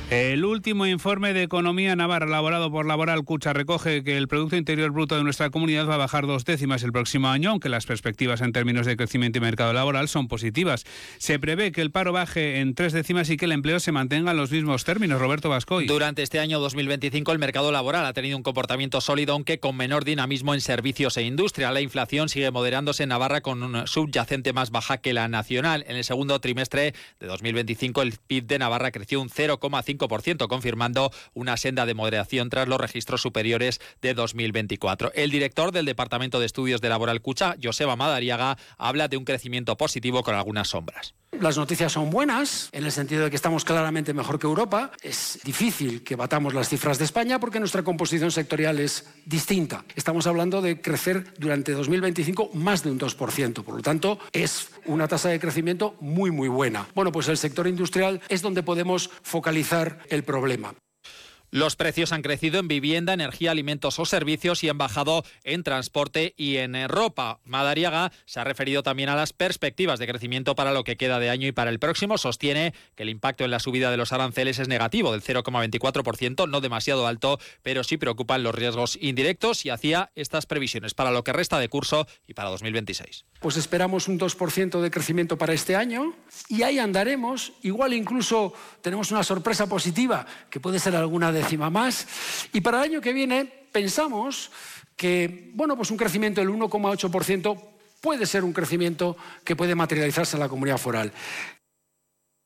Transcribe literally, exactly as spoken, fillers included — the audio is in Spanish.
El último informe de Economía Navarra elaborado por Laboral Cucha recoge que el Producto Interior Bruto de nuestra comunidad va a bajar dos décimas el próximo año, aunque las perspectivas en términos de crecimiento y mercado laboral son positivas. Se prevé que el paro baje en tres décimas y que el empleo se mantenga en los mismos términos. Roberto Bascoy. Durante este año dos mil veinticinco el mercado laboral ha tenido un comportamiento sólido, aunque con menor dinamismo en servicios e industria. La inflación sigue moderándose en Navarra con una subyacente más baja que la nacional. En el segundo trimestre de dos mil veinticinco el P I B de Navarra creció un cero coma cinco por ciento, confirmando una senda de moderación tras los registros superiores de dos mil veinticuatro. El director del Departamento de Estudios de Laboral Cucha, Joseba Madariaga, habla de un crecimiento positivo con algunas sombras. Las noticias son buenas, en el sentido de que estamos claramente mejor que Europa. Es difícil que batamos las cifras de España porque nuestra composición sectorial es distinta. Estamos hablando de crecer durante dos mil veinticinco más de un dos por ciento. Por lo tanto, es una tasa de crecimiento muy, muy buena. Bueno, pues el sector industrial es donde podemos focalizar el problema. Los precios han crecido en vivienda, energía, alimentos o servicios y han bajado en transporte y en ropa. Madariaga se ha referido también a las perspectivas de crecimiento para lo que queda de año y para el próximo. Sostiene que el impacto en la subida de los aranceles es negativo, del cero coma veinticuatro por ciento, no demasiado alto, pero sí preocupan los riesgos indirectos, y hacía estas previsiones para lo que resta de curso y para dos mil veintiséis. Pues esperamos un dos por ciento de crecimiento para este año y ahí andaremos. Igual incluso tenemos una sorpresa positiva, que puede ser alguna décima más. Y para el año que viene pensamos que, bueno, pues un crecimiento del uno coma ocho por ciento puede ser un crecimiento que puede materializarse en la comunidad foral.